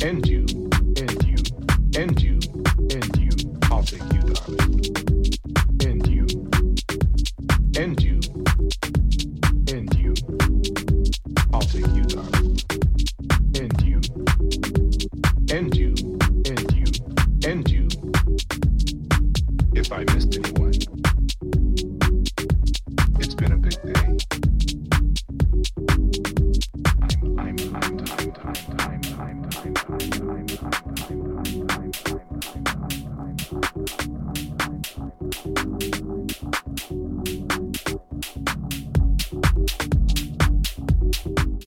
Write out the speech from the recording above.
and you, and you, and you, and you. I'll take you, darling. And you, and you, and you. I'll take you, darling. And you, and you, and you, and you. If I missed anyone, it's been a big day.